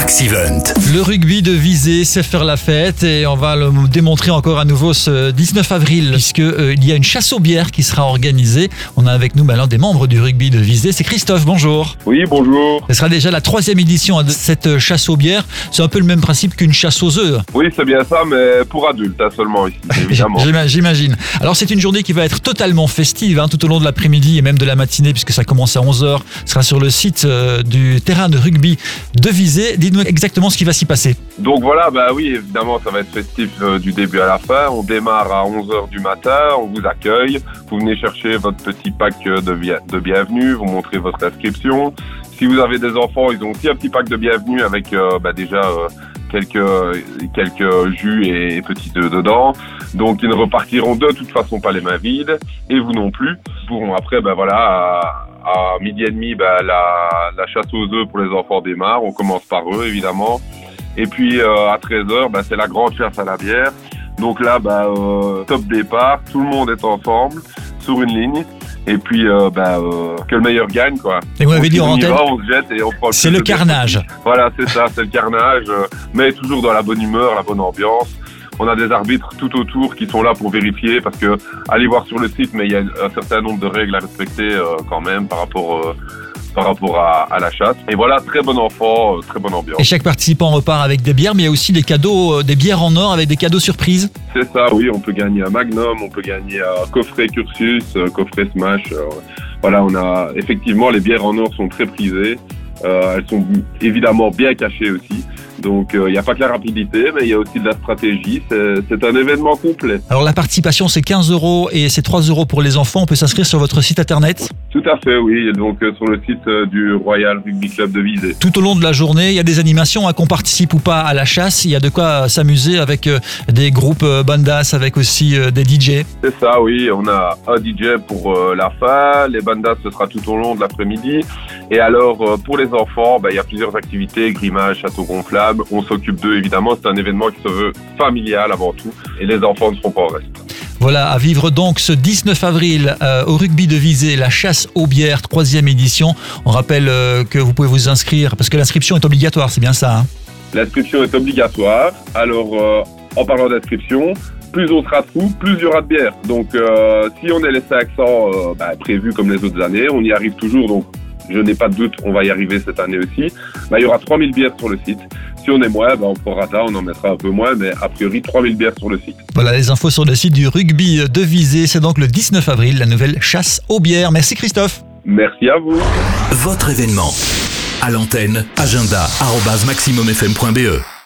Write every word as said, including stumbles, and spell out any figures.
Max Event. Le rugby de Visé, c'est faire la fête et on va le démontrer encore à nouveau ce dix-neuf avril puisque euh, il y a une chasse aux bières qui sera organisée. On a avec nous bah, l'un des membres du rugby de Visé, c'est Christophe, bonjour. Oui, bonjour. Ce sera déjà la troisième édition de cette chasse aux bières. C'est un peu le même principe qu'une chasse aux œufs. Oui, c'est bien ça, mais pour adultes hein, seulement ici, évidemment. J'imagine. Alors c'est une journée qui va être totalement festive hein, tout au long de l'après-midi et même de la matinée puisque ça commence à onze heures. Ce sera sur le site euh, du terrain de rugby de Visé. Dites-nous exactement ce qui va s'y passer. Donc voilà, bah oui, évidemment, ça va être festif euh, du début à la fin. On démarre à onze heures du matin, on vous accueille. Vous venez chercher votre petit pack de, bien- de bienvenue, vous montrez votre inscription. Si vous avez des enfants, ils ont aussi un petit pack de bienvenue avec euh, bah, déjà euh, quelques, quelques jus et petits œufs dedans. Donc ils ne repartiront de toute façon pas les mains vides, et vous non plus. Ils pourront après, bah, voilà, à, à midi et demi, bah, la, la chasse aux œufs pour les enfants démarre. On commence par eux, évidemment. Et puis euh, à treize heures, bah, c'est la grande chasse à la bière. Donc là, bah, euh, top départ, tout le monde est ensemble, sur une ligne. Et puis, euh, bah, euh, que le meilleur gagne, quoi. Et vous m'avez dit en on y antenne, va, on se jette et on prend. c'est le carnage. Voilà, c'est ça, c'est le carnage, euh, mais toujours dans la bonne humeur, la bonne ambiance. On a des arbitres tout autour qui sont là pour vérifier, parce que allez voir sur le site, mais il y a un certain nombre de règles à respecter euh, quand même par rapport euh, par rapport à, à la chasse. Et voilà, très bon enfant, euh, très bonne ambiance. Et chaque participant repart avec des bières, mais il y a aussi des cadeaux, euh, des bières en or avec des cadeaux surprises. C'est ça, oui, on peut gagner un Magnum, on peut gagner un coffret Cursus, un coffret Smash. Euh, voilà, on a effectivement, les bières en or sont très prisées. Euh, elles sont évidemment bien cachées aussi. Donc il euh, n'y a pas que la rapidité, mais il y a aussi de la stratégie. C'est, c'est un événement complet. Alors la participation c'est quinze euros et c'est trois euros pour les enfants. On peut s'inscrire sur votre site internet. Tout à fait, oui. Donc euh, sur le site euh, du Royal Rugby Club de Visé. Tout au long de la journée, il y a des animations, hein, qu'on participe ou pas à la chasse. Il y a de quoi s'amuser avec euh, des groupes euh, bandas, avec aussi euh, des D J. C'est ça, oui. On a un D J pour euh, la fin. Les bandas, ce sera tout au long de l'après-midi. Et alors, euh, pour les enfants, bah, il y a plusieurs activités, grimage, château gonflable. On s'occupe d'eux, évidemment. C'est un événement qui se veut familial avant tout. Et les enfants ne seront pas en reste. Voilà, à vivre donc ce dix-neuf avril euh, au rugby de Visé, la chasse aux bières, troisième édition. On rappelle euh, que vous pouvez vous inscrire, parce que l'inscription est obligatoire, c'est bien ça hein. L'inscription est obligatoire. Alors, euh, en parlant d'inscription, plus on sera de fous, plus il y aura de bière. Donc, euh, si on est les cinq cents euh, bah, prévus comme les autres années, on y arrive toujours. Donc, je n'ai pas de doute, on va y arriver cette année aussi. Bah, il y aura trois mille bières sur le site. Si on est moins, bah, on prorata, on en mettra un peu moins, mais a priori trois mille bières sur le site. Voilà les infos sur le site du rugby de Visé. C'est donc le dix-neuf avril, la nouvelle chasse aux bières. Merci Christophe. Merci à vous. Votre événement. À l'antenne, agenda arobase maximum f m point b e.